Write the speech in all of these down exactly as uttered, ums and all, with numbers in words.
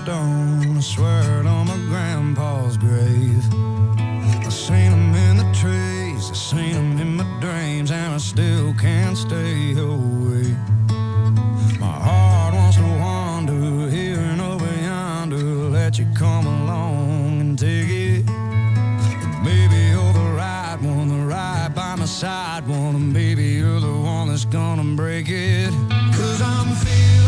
stone. I swear it on my grandpa's grave. I seen them in the trees, I seen them in my dreams, and I still can't stay away. My heart wants to wander here and over yonder, let you come along and take it. Maybe you're the right one, the right by my side one, and maybe you're the one that's gonna break it. Cause I'm feeling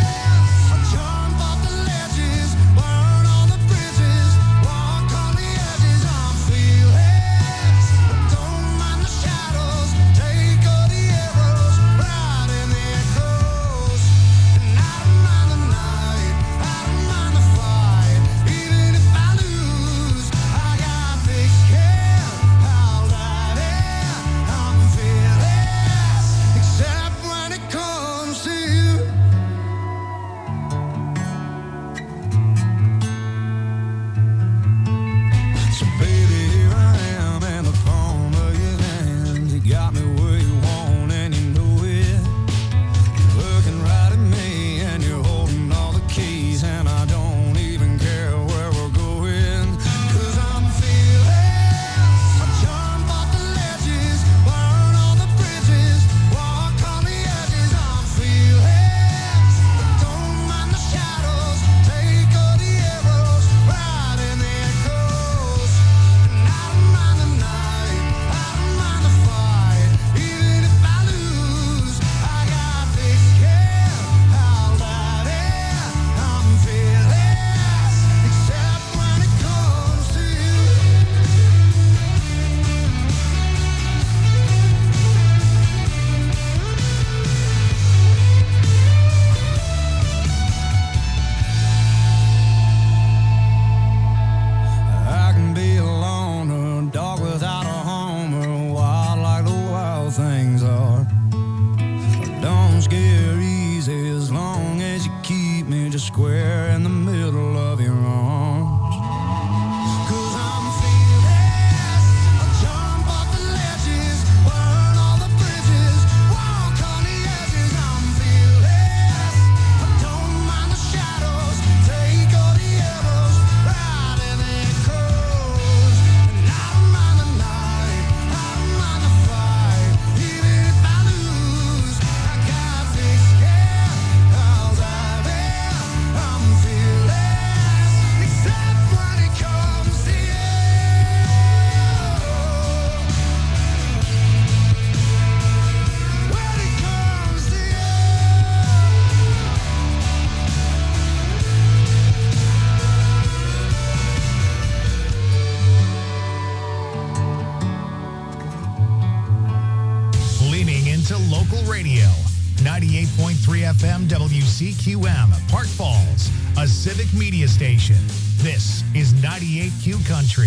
F M W C Q M, Park Falls, a civic media station. This is ninety-eight Q Country.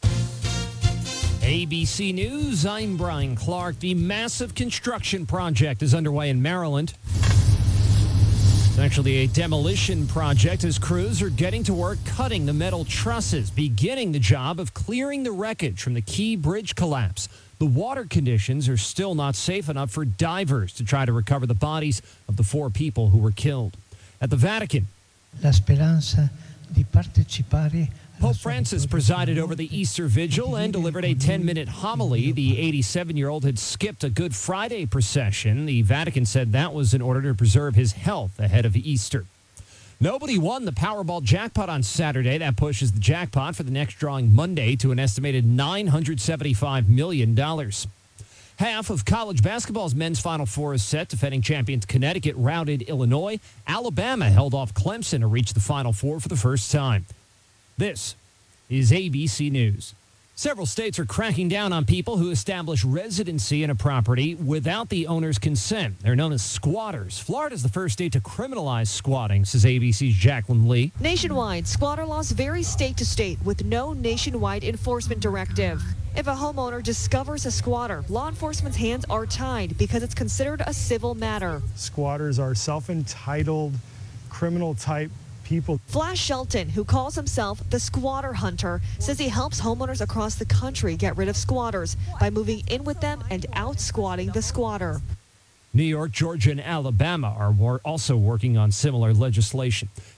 A B C News, I'm Brian Clark. The massive construction project is underway in Maryland. It's actually a demolition project as crews are getting to work cutting the metal trusses, beginning the job of clearing the wreckage from the Key Bridge collapse. The water conditions are still not safe enough for divers to try to recover the bodies of the four people who were killed. At the Vatican, La speranza di partecipare. Pope Francis presided over the Easter Vigil and delivered a ten-minute homily. The eighty-seven-year-old had skipped a Good Friday procession. The Vatican said that was in order to preserve his health ahead of Easter. Nobody won the Powerball jackpot on Saturday. That pushes the jackpot for the next drawing Monday to an estimated nine hundred seventy-five million dollars. Half of college basketball's men's Final Four is set. Defending champions Connecticut routed Illinois. Alabama held off Clemson to reach the Final Four for the first time. This is A B C News. Several states are cracking down on people who establish residency in a property without the owner's consent. They're known as squatters. Florida is the first state to criminalize squatting, says A B C's Jacqueline Lee. Nationwide, squatter laws vary state to state with no nationwide enforcement directive. If a homeowner discovers a squatter, law enforcement's hands are tied because it's considered a civil matter. Squatters are self-entitled, criminal-type people. Flash Shelton, who calls himself the Squatter Hunter, says he helps homeowners across the country get rid of squatters by moving in with them and out squatting the squatter. New York, Georgia, and Alabama are war- also working on similar legislation.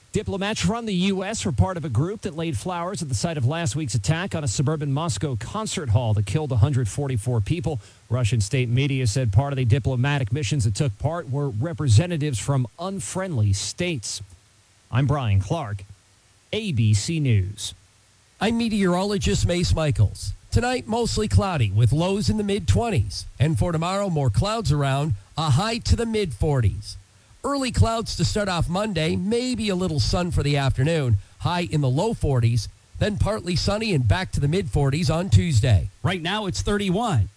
Diplomats from the U S were part of a group that laid flowers at the site of last week's attack on a suburban Moscow concert hall that killed one hundred forty-four people. Russian state media said part of the diplomatic missions that took part were representatives from unfriendly states. I'm Brian Clark, A B C News. I'm meteorologist Mace Michaels. Tonight, mostly cloudy with lows in the mid-twenties. And for tomorrow, more clouds around, a high to the mid-forties. Early clouds to start off Monday, maybe a little sun for the afternoon, high in the low forties, then partly sunny and back to the mid-forties on Tuesday. Right now it's thirty-one.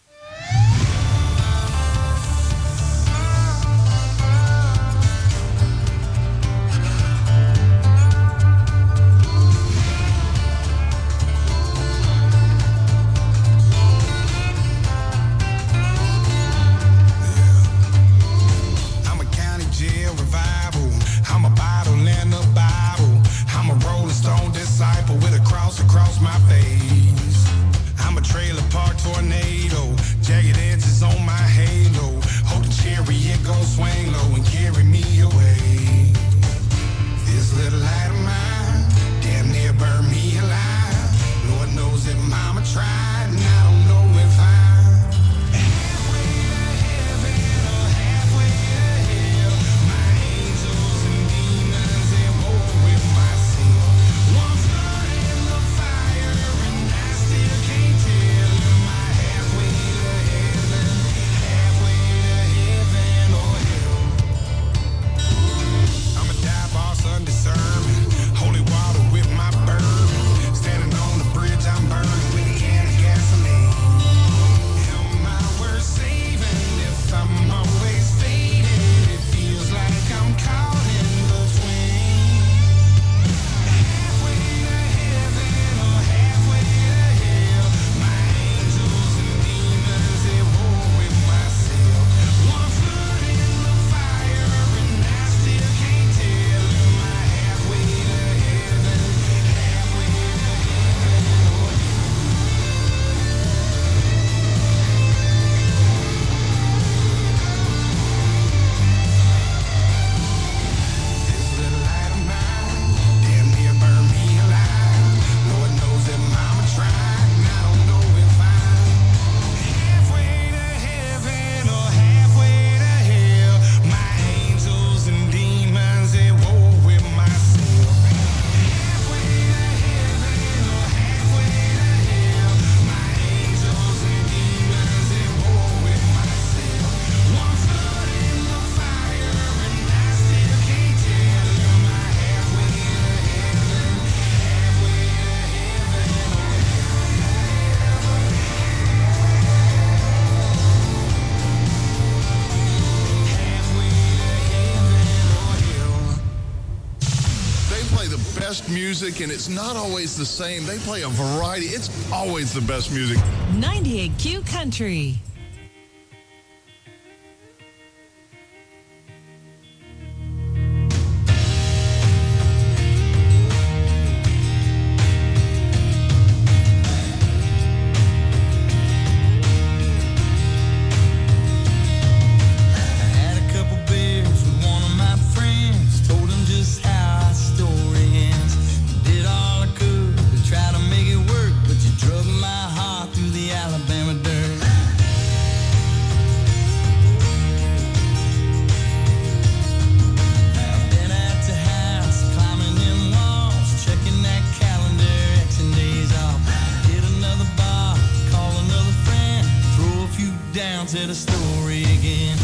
Music, and it's not always the same. They play a variety. It's always the best music. ninety-eight Q Country. To the story again.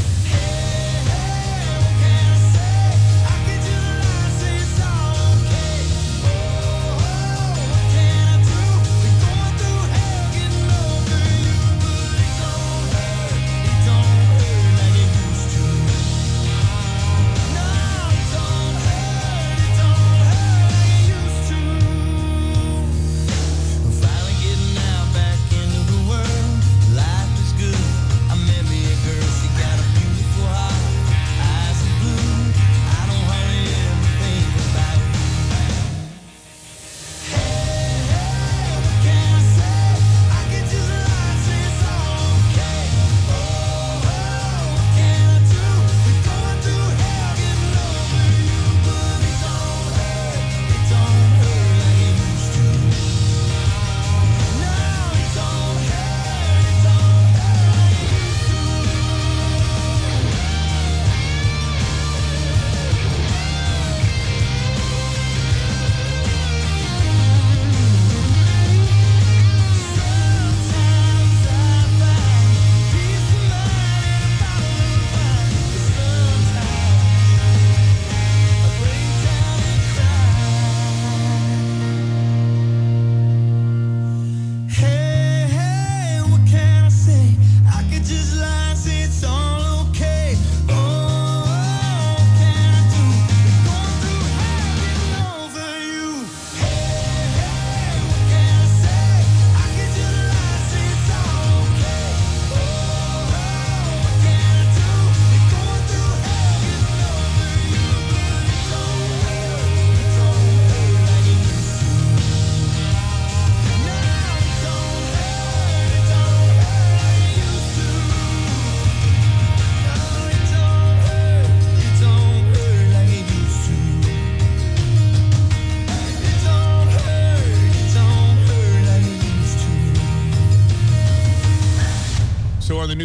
Finally getting out back into the world. Life is good. I met me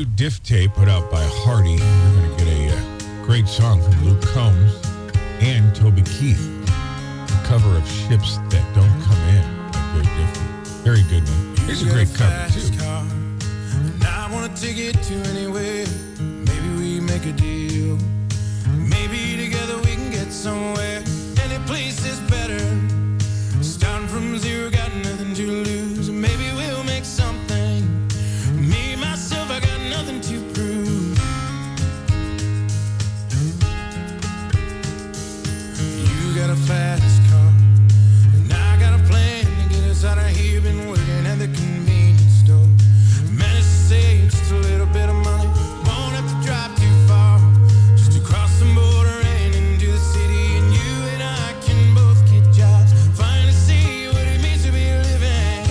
new diff tape put out by Hardy. You're going to get a uh, great song from Luke Combs and Toby Keith. A cover of Ships That Don't Come In by Greg Diffie. Very good one. Here's a great cover, too. Car, and I want to take it to anywhere. Maybe we make a deal. Maybe together we can get somewhere. Any place is better. Starting from zero, got nothing to lose. Maybe we'll make something. Me, myself, I got nothing to prove. You got a fast car, and I got a plan to get us out of here. Been working at the convenience store. Managed to save just a little bit of money. Won't have to drive too far. Just to cross the border and into the city. And you and I can both get jobs. Finally see what it means to be living.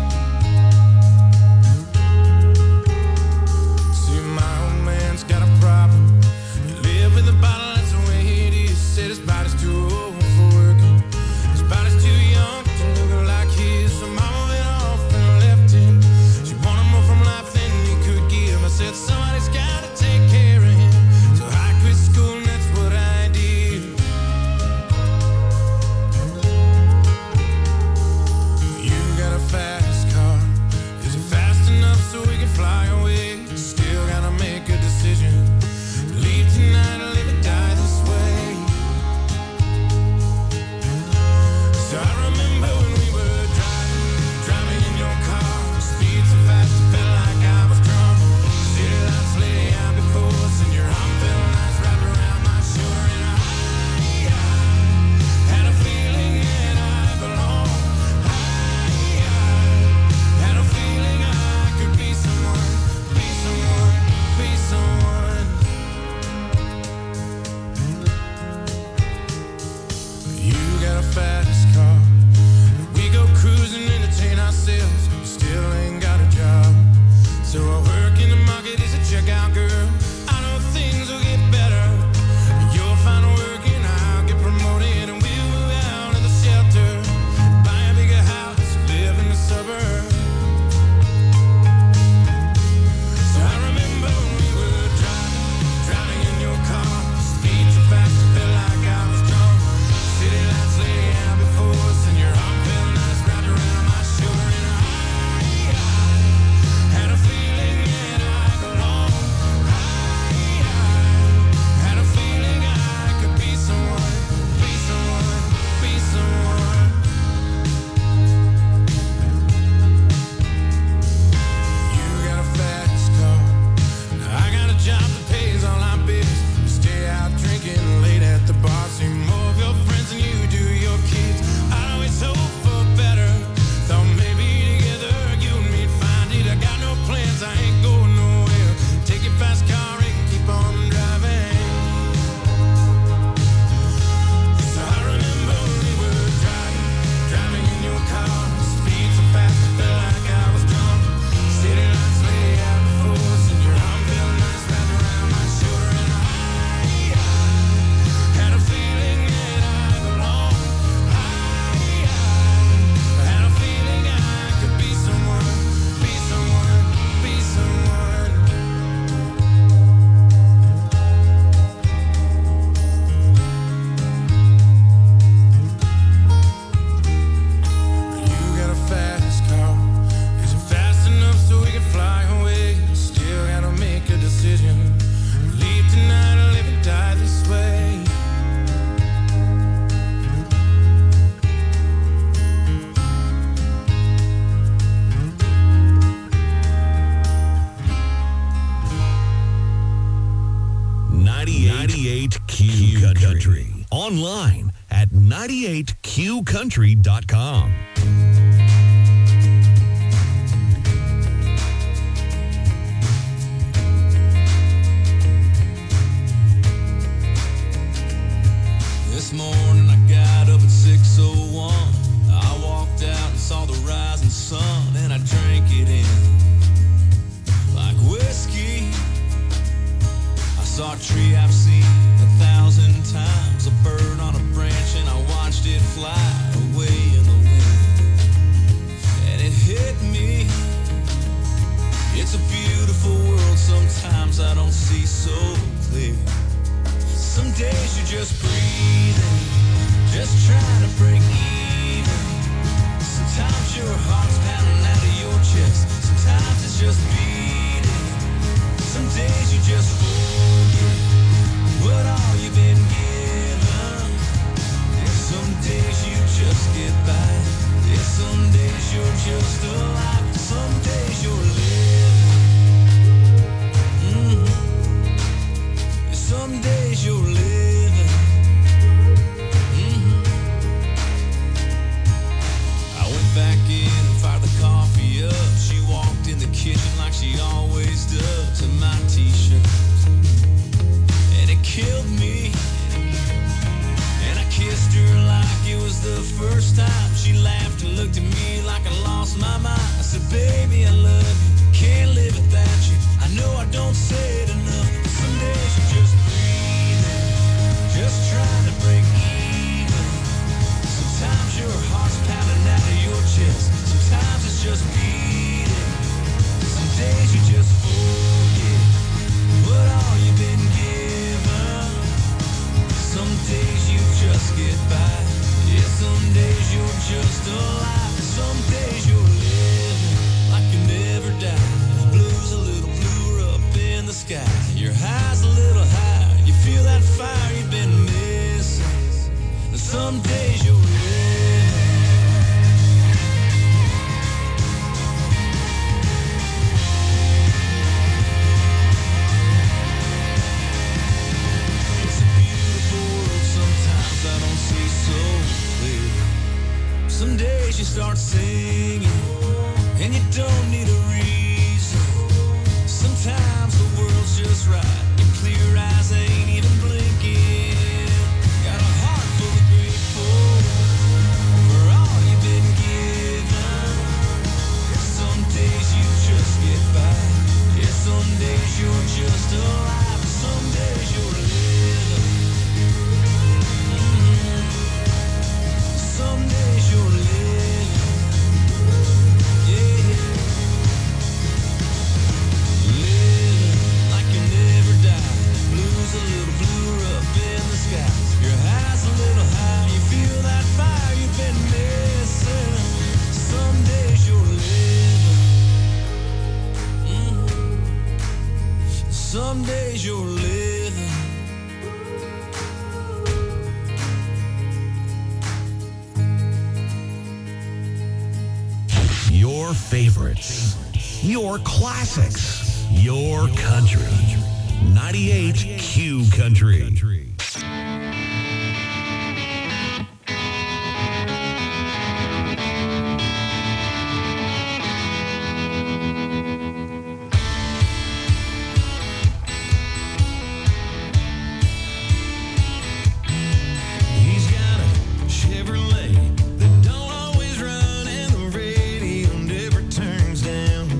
See, my old man's got a problem. He live with a bottle, that's the way it is. Said his body's too old for working. His body's too young to look like his. So mama went off and left him. She wanted more from life than he could give. I said somebody's gotta take care of him. So I quit school and that's what I did. You got a fast car. Is it fast enough so we can fly away? Still gotta make a decision. Leave tonight or live or die this way. So I remember when we were driving, driving in your car. Speed so fast it felt like I was drunk. City lights lay out before us and your arm felt nice wrapped around my shoulder. And I, I had a feeling that I belonged. I, I had a feeling I could be someone, be someone, be someone. You got a fast car. We go cruising, entertain ourselves. You still ain't got a job. So I work in the market as a checkout girl. I know things will get better. You'll find work and I'll get promoted. And we'll move out of the shelter. Buy a bigger house, live in the suburbs. So I remember when we were driving, driving in your car. Speed so fast it felt like I was drunk. City lights lay out before us and your arm felt nice wrapped around my shoulder. And I, I had a feeling that I belonged. I, I had a feeling I could be someone, be someone, be someone. You got a fast car. Now I got a job that pays all our bills. You stay out drinking late at the bar. See more of your friends than you do your kids. I always hope for better. Thought maybe together you and me'd find it. I got no plans, I ain't going nowhere. Take your fast car and keep on driving. So I remember when we were driving, driving in your car. Speed so fast it felt like I was drunk. City lights lay out before us and your arm felt nice wrapped around my shoulder. And I, I had a feeling that I belonged. I, I had a feeling I could be someone, be someone, be someone. You got a fast car. Is it fast enough so we can fly away? Still gotta make a decision. Leave tonight or live or die this way. ninety-eight Q Country. Online at ninety-eight q country dot com. This morning I got up at six oh one. I walked out and saw the rising sun, and I drank it in like whiskey. I saw a tree I've seen a thousand times, a bird on a branch, and I watched it fly away in the wind. And it hit me, it's a beautiful world sometimes. days you're just breathing, just trying to break even. Sometimes your heart's pounding out of your chest. Sometimes it's just beating. Some days you just forget what all you've been given. And some days you just get by. Yeah, some days you're just alive. Some days you're living. Mm-hmm. Yeah, some days you're living. Mm-hmm. I went back in and fired the coffee up. She walked in the kitchen like she always does in my t-shirts, and it killed me. And I kissed her like it was the first time. She laughed and looked at me like I lost my mind. I said, baby, I love you, can't live without you. I know I don't say it enough, but some days you're just breathing, just trying to break even. Sometimes your heart's pounding out of your chest. Sometimes it's just beating. Some days you just forget what all you've been given. Some days you just get by. Yeah, some days you're just alive. Some days you're living like you never died. Blue's a little bluer up in the sky. Your high's a little higher. You feel that fire you've been missing. Some days you're living. It's a beautiful world. Sometimes I don't see so clear. Some days you start singing and you don't need a reason. Sometimes the world's just right. Your clear eyes ain't even blinking. Got a heart full of grateful for all you've been given. Some days you just get by. Yeah, some days you're just alive. Some days you're living. Mm-hmm. Some days you're living. Yeah. Living like you never died. Blue's a little bluer up in the sky. Your high's a little high. You feel that fire you've been missing. Some days you're living. Mm-hmm. Some days you're living. Your favorites, your classics, your country. ninety-eight Q Country. He's got a Chevrolet that don't always run, and the radio never turns down.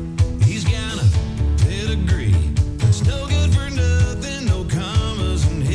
He's got a pedigree that's no good for nothing, no commas in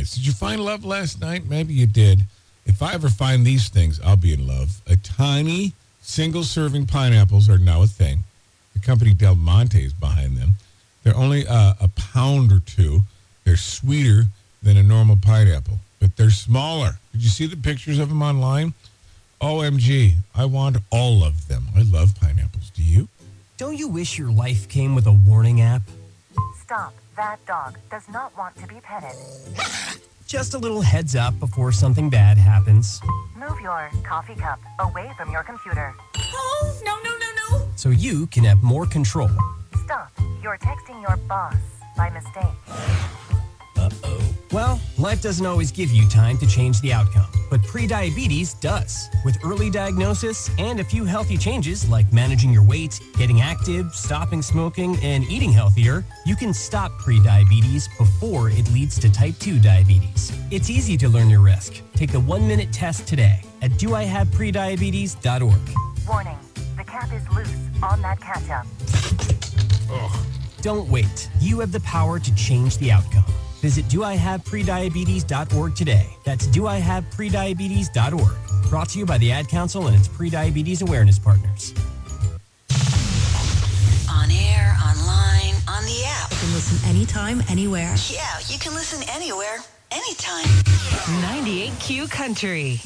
this. Did you find love last night? Maybe you did. If I ever find these things, I'll be in love. A tiny single-serving pineapples are now a thing. The company Del Monte is behind them. They're only uh, a pound or two. They're sweeter than a normal pineapple, but they're smaller. Did you see the pictures of them online? O M G, I want all of them. I love pineapples. Do you? Don't you wish your life came with a warning app? Stop. That dog does not want to be petted. Just a little heads up before something bad happens. Move your coffee cup away from your computer. Oh, no, no, no, no. So you can have more control. Stop. You're texting your boss by mistake. Uh-oh. Well, life doesn't always give you time to change the outcome, but prediabetes does. With early diagnosis and a few healthy changes like managing your weight, getting active, stopping smoking, and eating healthier, you can stop prediabetes before it leads to type two diabetes. It's easy to learn your risk. Take the one-minute test today at do I have prediabetes dot org. Warning, the cap is loose on that ketchup. Ugh. Don't wait. You have the power to change the outcome. Visit do I have prediabetes dot org today. That's do I have prediabetes dot org. Brought to you by the Ad Council and its prediabetes awareness partners. On air, online, on the app. You can listen anytime, anywhere. Yeah, you can listen anywhere, anytime. ninety-eight Q Country.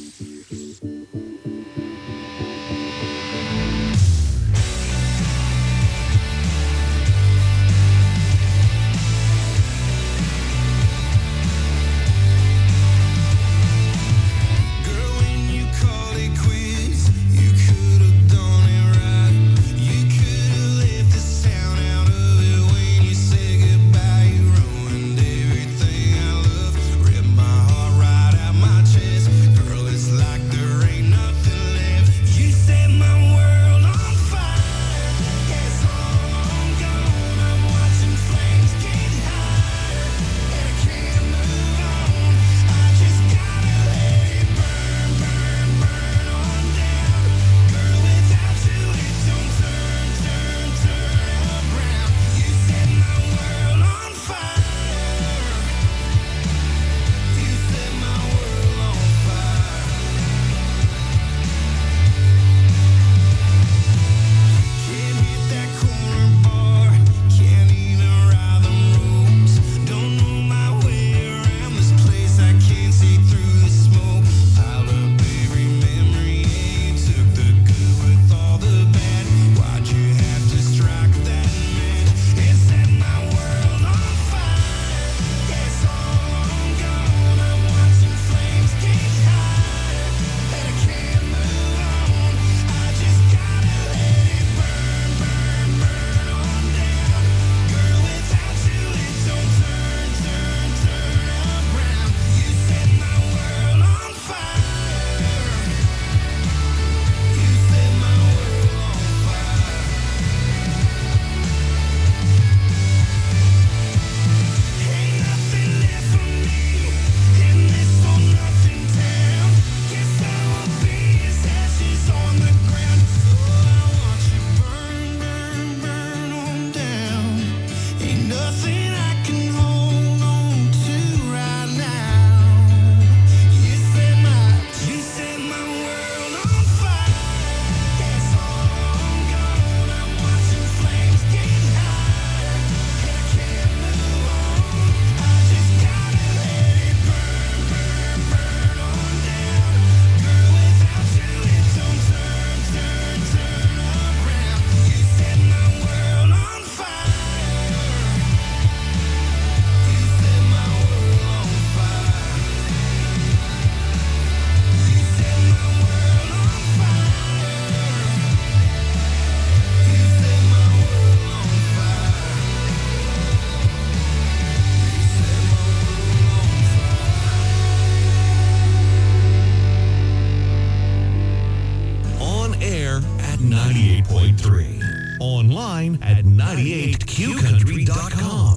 ninety-eight point three. Online at ninety-eight q country dot com.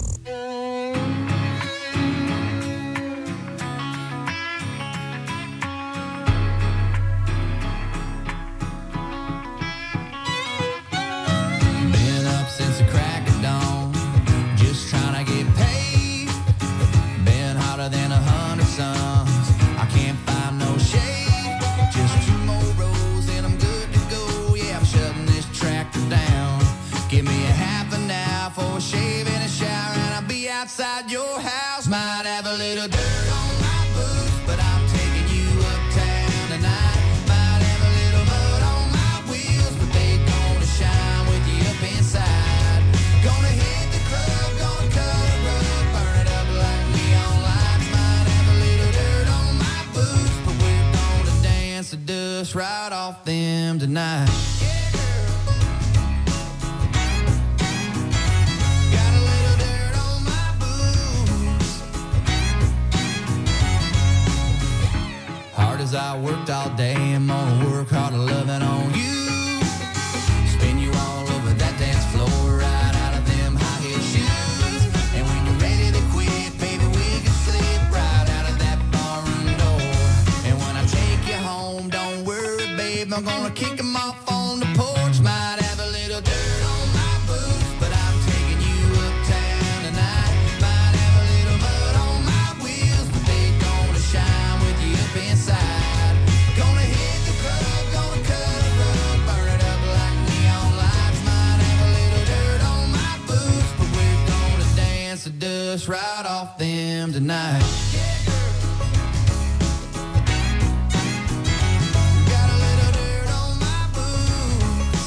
Been up since the crack of dawn, just trying to get paid. Been hotter than a outside your house. Might have a little dirt on my boots, but I'm taking you uptown tonight. Might have a little mud on my wheels, but they gonna shine with you up inside. Gonna hit the club, gonna cut a rug, burn it up like neon lights. Might have a little dirt on my boots, but we're gonna dance the dust right off them tonight. I worked all day, I'm gonna work hard at loving on you. Spin you all over that dance floor, right out of them high heel shoes. And when you're ready to quit, baby, we can slip right out of that barroom door. And when I take you home, don't worry, babe, I'm gonna kick them off on the porch. Might have a little dirt on my boots, but I'm taking you uptown tonight. Might have a little mud on my wheels, but they gonna shine with you up inside. Dust right off them tonight. Got a little dirt on my boots.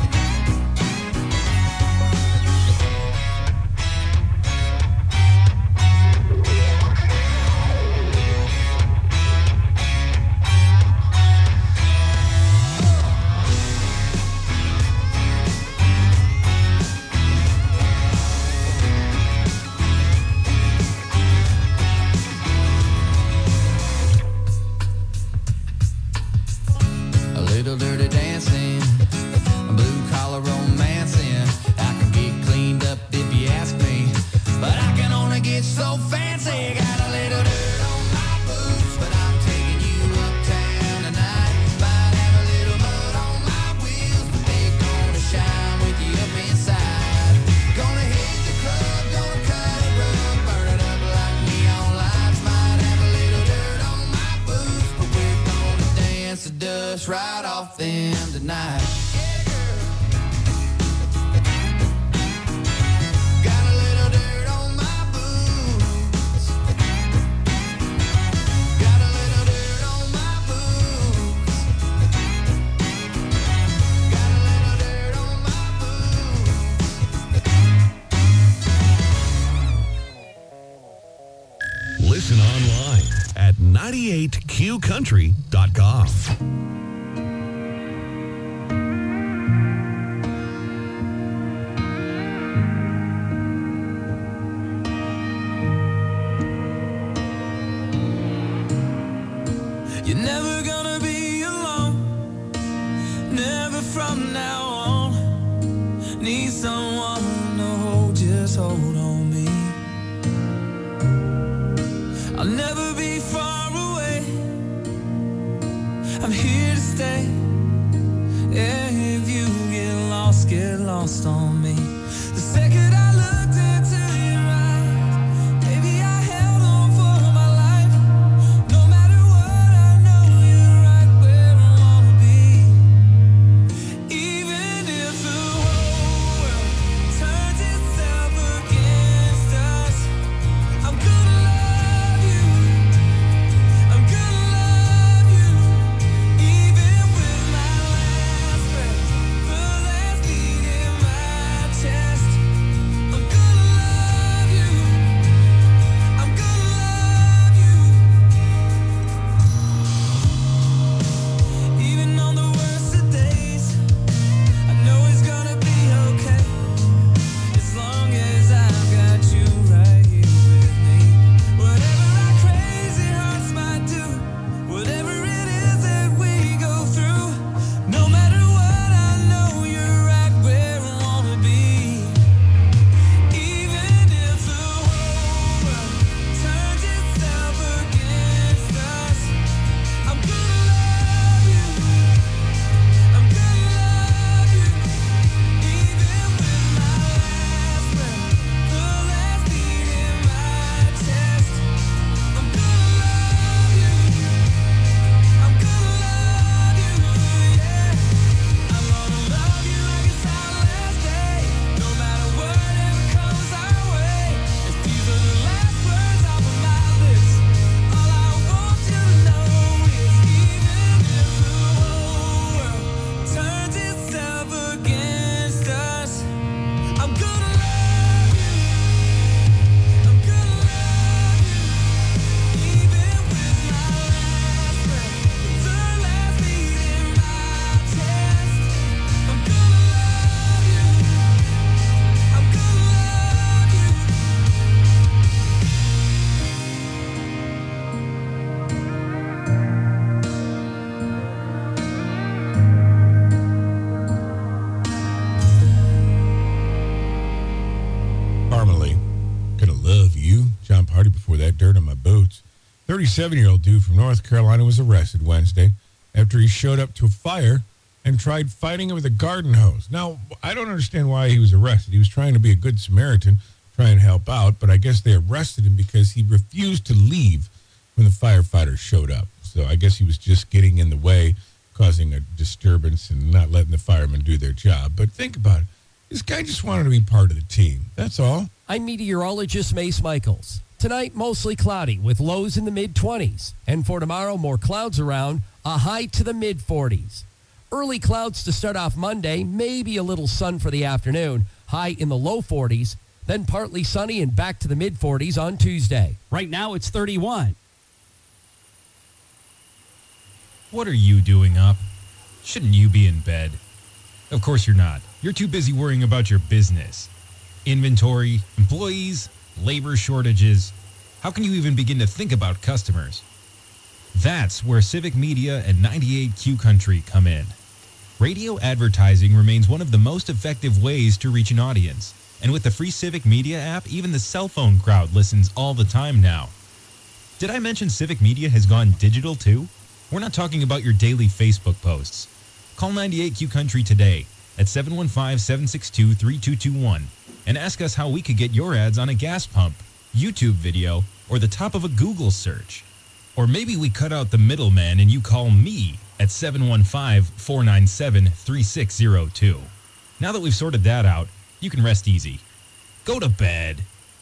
Little dirty dancing, blue collar romancing. I can get cleaned up if you ask me, but I can only get so fancy. Got a little dirt on my boots, but I'm taking you uptown tonight. Might have a little mud on my wheels, but they gonna shine with you up inside. Gonna hit the club, gonna cut a rug, burn it up like neon lights. Might have a little dirt on my boots, but we're gonna dance the dust right off them tonight. Got a little dirt on my boots. Got a little dirt on my boots. Got a little dirt on my boots. Listen online at ninety-eight Q country dot com. You're never gonna be alone, never from now on. Need someone to hold, just hold on me. I'll never be far away, I'm here to stay. Yeah, if you get lost, get lost on me. The second I looked into your eyes, baby, I held on for my life. No matter what, I know you're right where I wanna be. Even if the whole world turns itself against us, I'm gonna love you. I'm gonna love you. Even with my last breath, thirty-seven-year-old dude from North Carolina was arrested Wednesday after he showed up to a fire and tried fighting it with a garden hose. Now, I don't understand why he was arrested. He was trying to be a good Samaritan, trying to help out, but I guess they arrested him because he refused to leave when the firefighters showed up. So I guess he was just getting in the way, causing a disturbance and not letting the firemen do their job. But think about it. This guy just wanted to be part of the team. That's all. I'm meteorologist Mace Michaels. Tonight, mostly cloudy with lows in the mid-twenties. And for tomorrow, more clouds around, a high to the mid-forties. Early clouds to start off Monday, maybe a little sun for the afternoon, high in the low forties. Then partly sunny and back to the mid-forties on Tuesday. Right now, it's thirty-one. What are you doing up? Shouldn't you be in bed? Of course you're not. You're too busy worrying about your business. Inventory, employees, labor shortages. How can you even begin to think about customers? That's where Civic Media and ninety-eight Q Country come in. Radio advertising remains one of the most effective ways to reach an audience. And with the free Civic Media app, even the cell phone crowd listens all the time now. Did I mention Civic Media has gone digital too? We're not talking about your daily Facebook posts. Call ninety-eight Q Country today at seven one five, seven six two, three two two one and ask us how we could get your ads on a gas pump, YouTube video, or the top of a Google search. Or maybe we cut out the middleman and you call me at seven one five, four nine seven, three six zero two. Now that we've sorted that out, you can rest easy. Go to bed.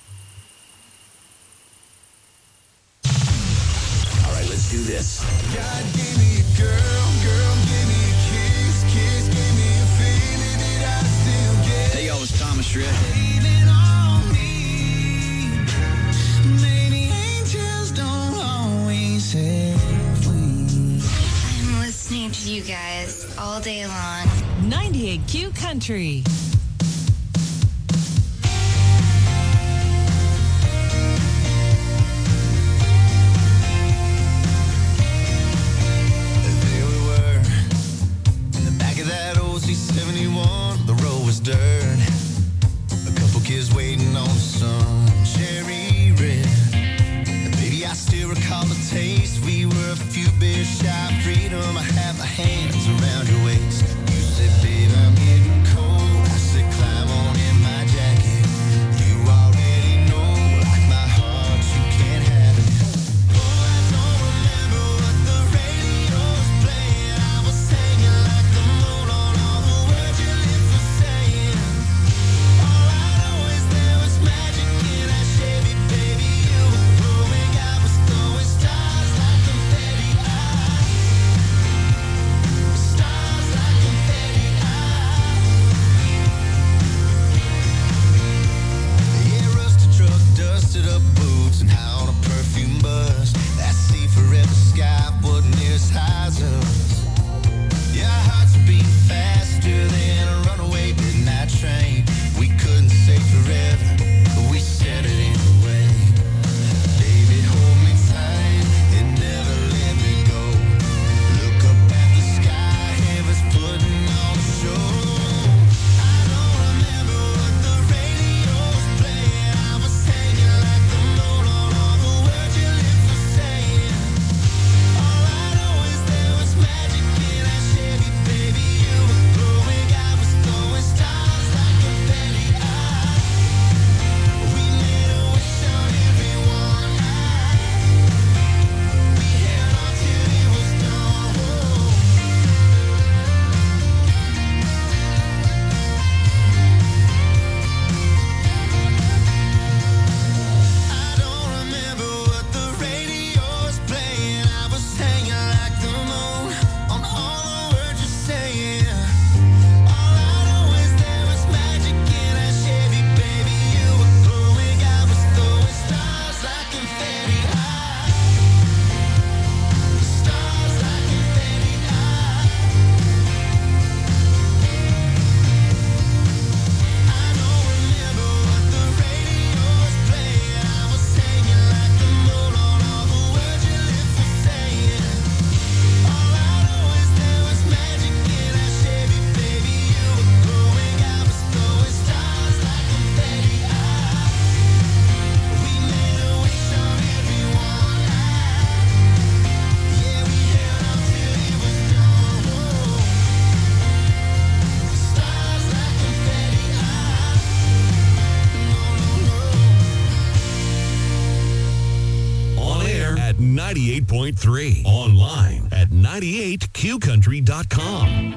All right, let's do this. God gave me a girl, girl gave me a kiss, kiss gave me a feeling that I still get. Hey, y'all, it's Thomas Shred. Leaning on me. Maybe angels don't always have wings. I'm listening to you guys all day long. ninety-eight Q Country. seventy-one, the road was dirt. A couple kids waiting on the sun, cherry red. And baby, I still recall the taste. We were a few beers shy of freedom. I had my hands around your waist. You said, babe, I'm getting cold. I said, climb on in my jacket. You already know, like my heart, you can't have it. Oh, I don't remember what the radio was playing. I was hanging like the moon on all the words your lips were saying. All I know is there was magic in that Chevy, baby. You were growing, I was throwing stars like confetti. Stars like confetti. Yeah, rusted truck, dusted up boots, and high on a perfume bus. That sea forever sky wasn't near as high as us. Yeah, our hearts would beat faster than a runaway midnight train. We couldn't say forever, but we said it anyway. Baby, hold me tight and never let me go. Look up at the sky, heaven's putting on a show. I don't remember what the radio was playing. I was hanging like the moon on all the words your lips were saying. All I know is there was point three. Online at ninety-eight Q country dot com.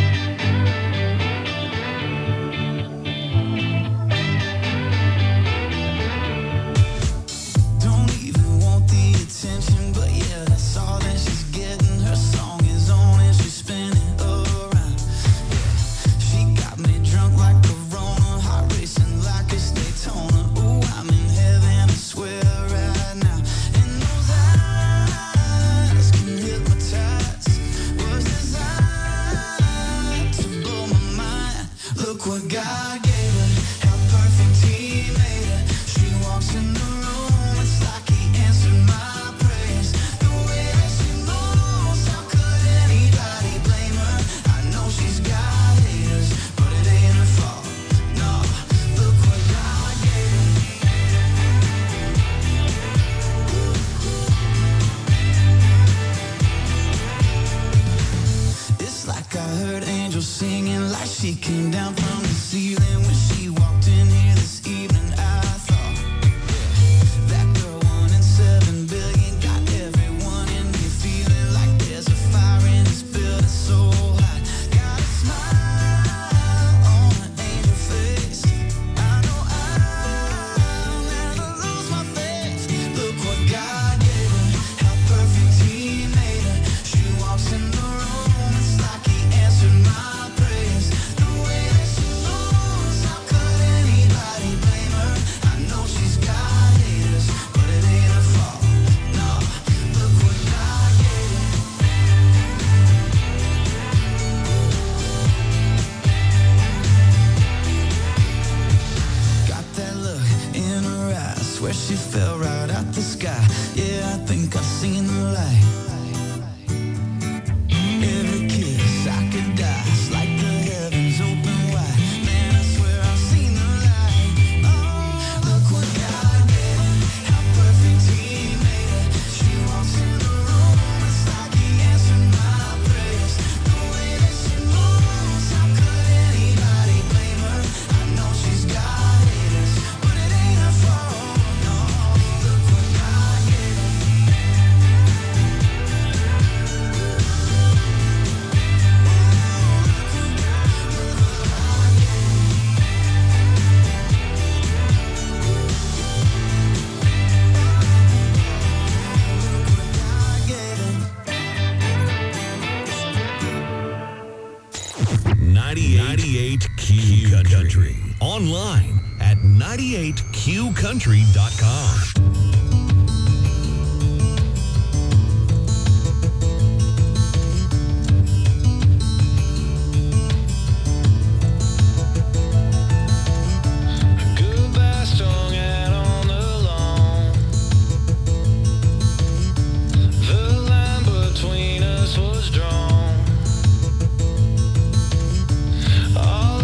ninety-eight Q Country. Online at ninety-eight Q country dot com.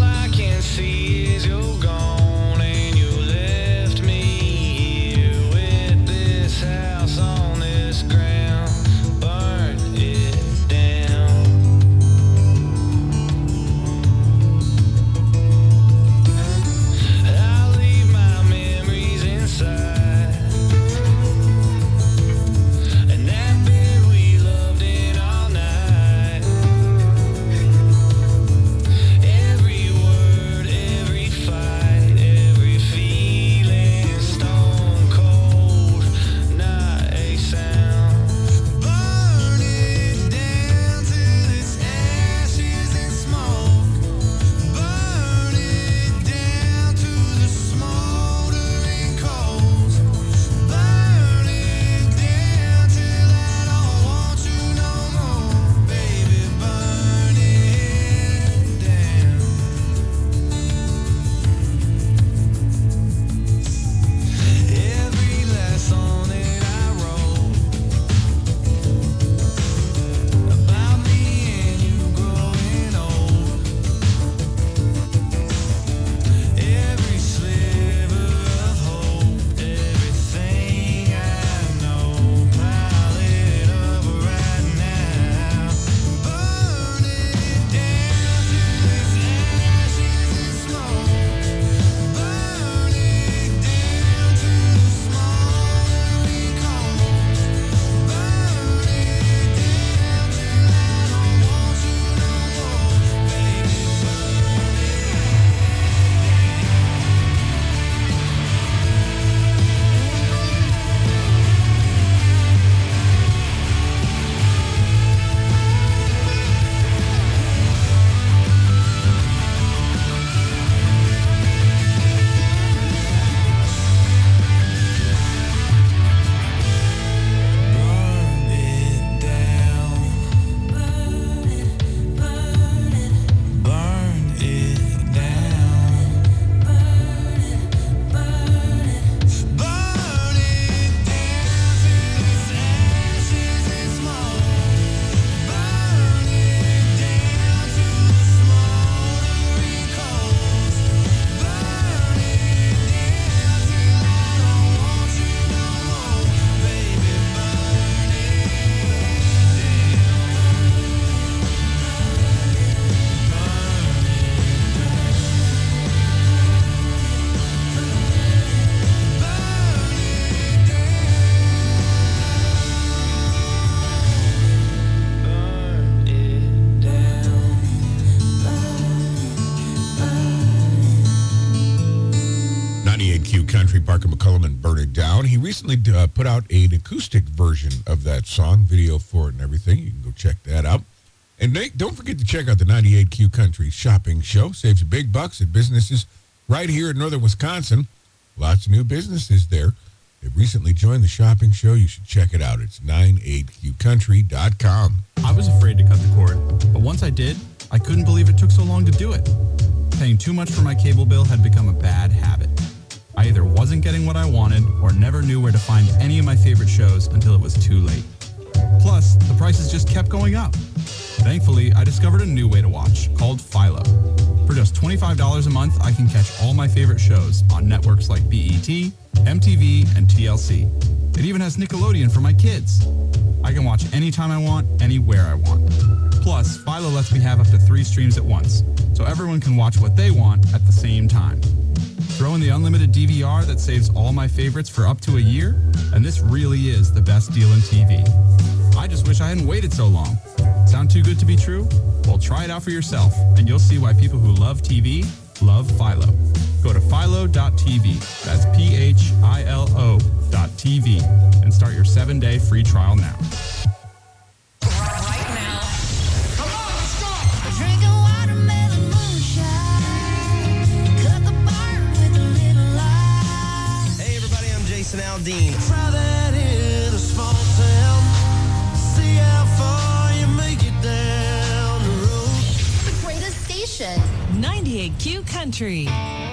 See is you're gone and you left me here with gentleman, Burn It Down. He recently uh, put out an acoustic version of that song, video for it and everything. You can go check that out. And Nate, don't forget to check out the ninety-eight Q Country Shopping Show. Saves you big bucks at businesses right here in northern Wisconsin. Lots of new businesses there. They've recently joined the shopping show. You should check it out. It's ninety-eight Q country dot com. I was afraid to cut the cord, but once I did, I couldn't believe it took so long to do it. Paying too much for my cable bill had become a bad habit. I either wasn't getting what I wanted or never knew where to find any of my favorite shows until it was too late. Plus, the prices just kept going up. Thankfully, I discovered a new way to watch called Philo. For just twenty-five dollars a month, I can catch all my favorite shows on networks like B E T, M T V, and T L C. It even has Nickelodeon for my kids. I can watch anytime I want, anywhere I want. Plus, Philo lets me have up to three streams at once, so everyone can watch what they want at the same time. Throw in the unlimited D V R that saves all my favorites for up to a year, and this really is the best deal in T V. I just wish I hadn't waited so long. Sound too good to be true? Well, try it out for yourself, and you'll see why people who love T V love Philo. Go to philo dot t v, that's P H I L O dot T V, and start your seven-day free trial now. Right now. Come on, let's go! Drinking watermelon moonshine. Cut the bar with a little light. Hey everybody, I'm Jason Aldean. Try that in a small town. See how far you make it down the road. The greatest station. ninety-eight Q Country.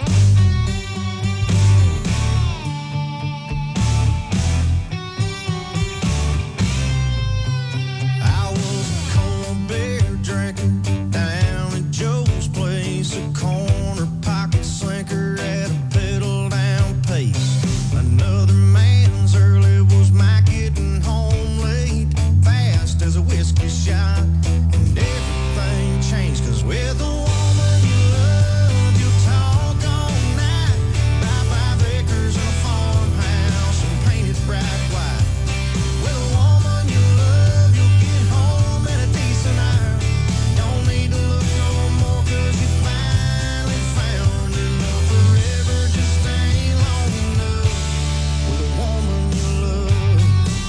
I was a cold beer drinking down at Joe's place, a corner pocket slinker at a pedal down pace. Another man's early was my getting home late, fast as a whiskey shot, and everything changed, 'cause with a woman you love, you talk all night, buy five acres and a farmhouse and paint it bright white. With a woman you love, you'll get home at a decent hour. Don't need to look no more, 'cause you finally found her. Love forever just ain't long enough. With a woman you love,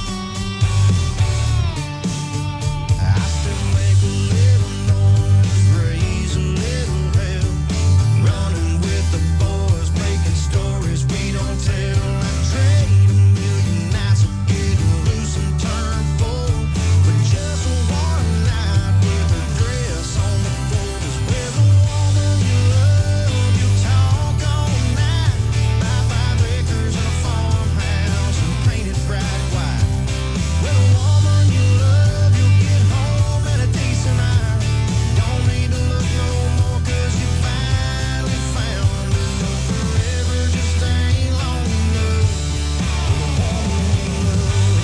I still make a little noise, raise a little hell, running with the boys, making stories we don't tell. I trade a million nights of getting loose and turn full, but just one night with a dress on the floor. 'Cause with a woman you love, you talk all night, buy five acres and a farmhouse and paint it bright white. With a woman you love, you'll get home at a decent hour. Don't need to look no more, 'cause you finally found her. Love forever just ain't long enough. With a woman you love.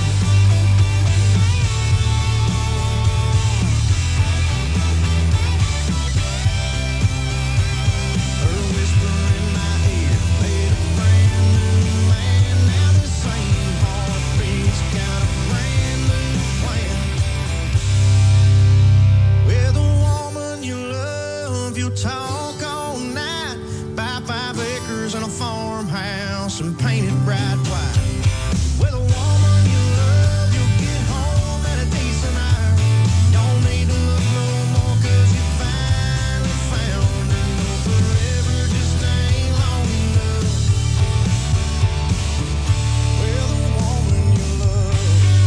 Her whisper in my ear made a brand new man. Now the same heartbeat's got a brand new plan. With a woman you love, you talk all night, buy five acres and a farmhouse and paint it bright white. With a woman you love, you'll get home at a decent hour. Don't need to look no more, 'cause you finally found her. No, forever just ain't long enough. With a woman you love.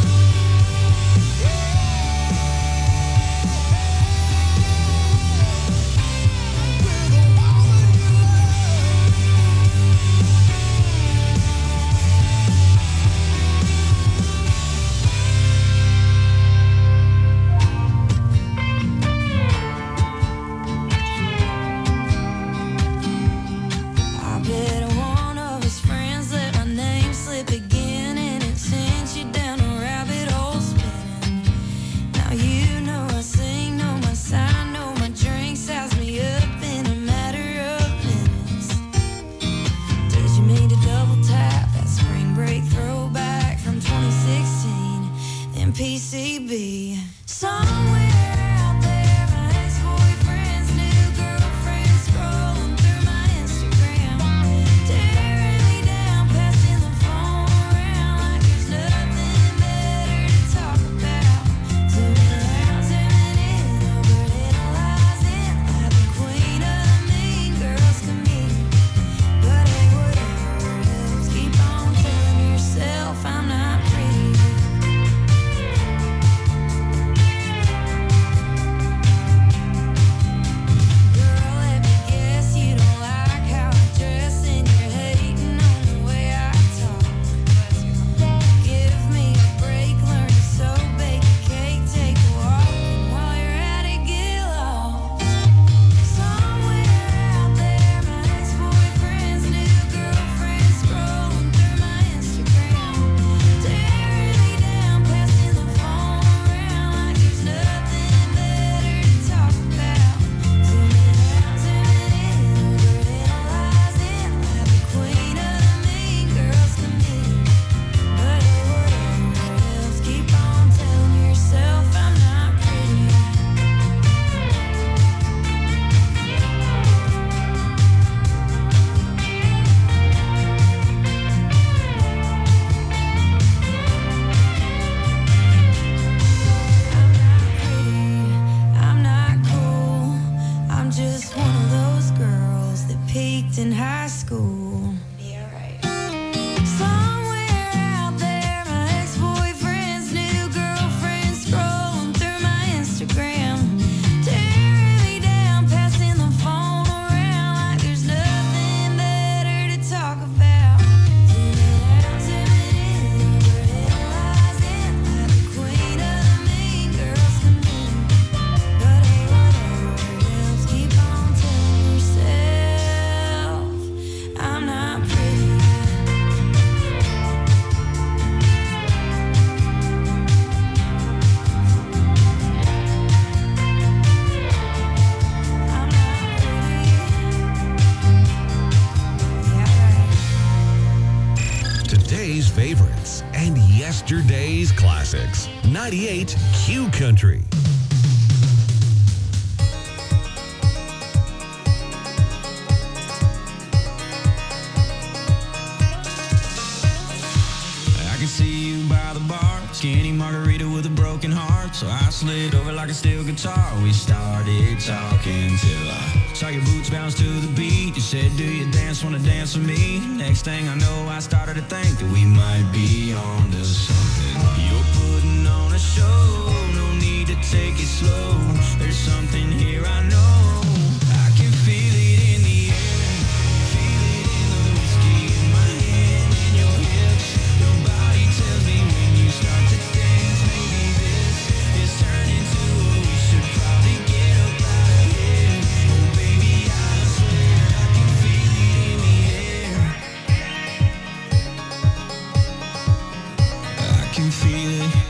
I bet one of his friends let my name slip again, and it sends you down a rabbit hole spinning. Now you know I sing, know my sign, know my drink, size me up in a matter of minutes. Did you mean to double tap that spring break throwback from twenty sixteen? Then P C B. Somewhere out there, my ex-boyfriend's new girlfriend scrolling through my Instagram, tearing me down, past in the classics. ninety-eight Q Country. I can see you by the bar, skinny margarita with a broken heart. So I slid over like a steel guitar. We started talking till I saw your boots bounce to the beat. You said, do you dance, wanna dance with me? Next thing I know, I started to think that we might be on to something. You're putting on a show, no need to take it slow. There's something here I know. I can feel it in the air, feel it in the whiskey in my hand, in your hips. Your body tells me when you start to dance, maybe this is turning to what we should probably get up out of here. Oh baby, I swear I can feel it in the air. I can feel it.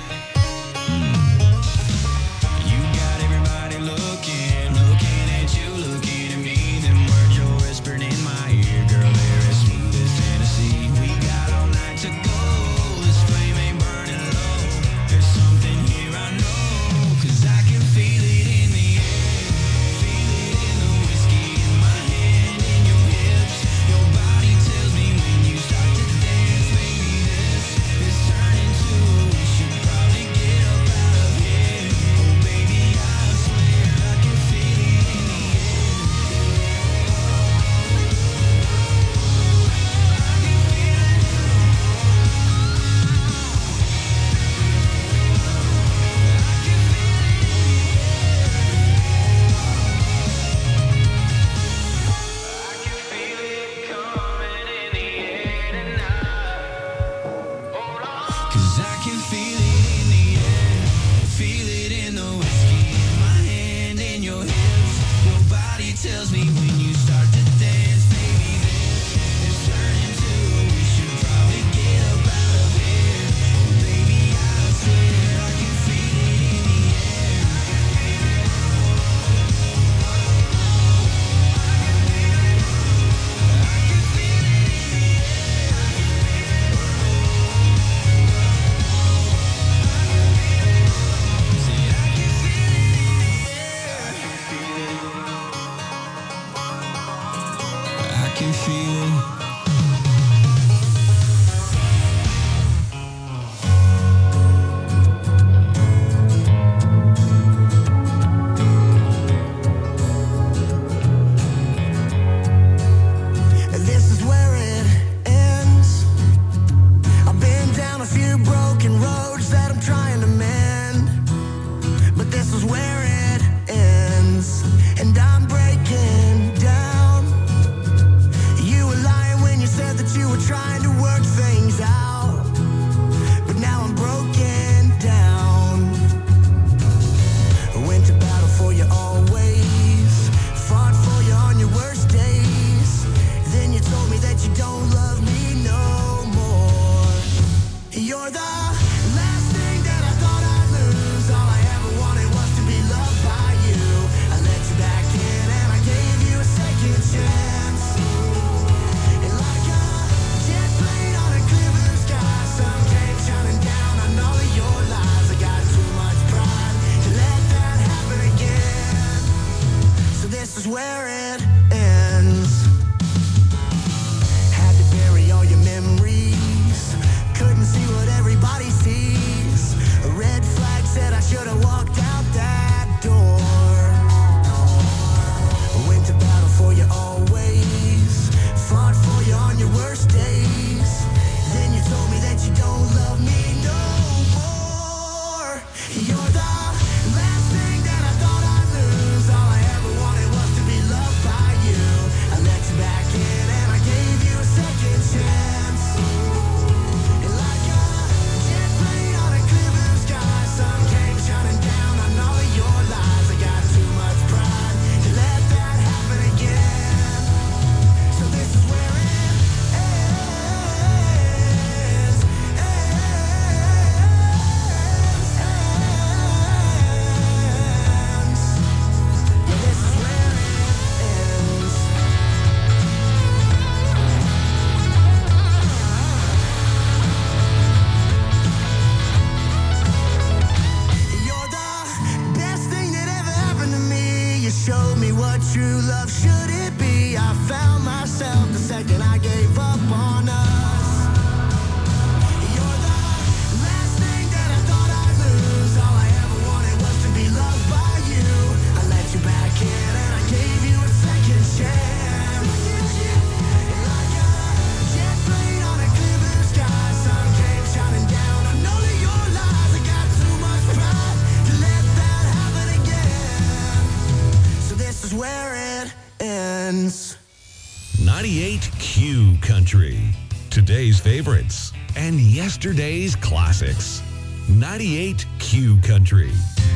what true love should it be? I found myself the second I gave up on us. You're the last thing that I thought I'd lose. All I ever wanted was to be loved by you. I let you back in and I gave you a second chance. Like a jet plane on a clear blue sky, sun came shining down. I know that your lies, I got too much pride to let that happen again. So this is where it ends. ninety-eight Q Country. Today's favorites and yesterday's classics. ninety-eight Q Country.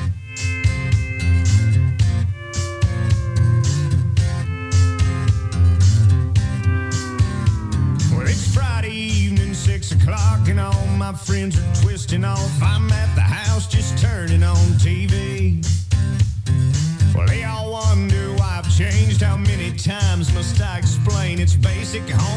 Well, it's Friday evening, six o'clock, and all my friends are twisting off. I'm at the house just turning on T V. Well, they all wonder why I've changed. How many times must I explain? It's basic home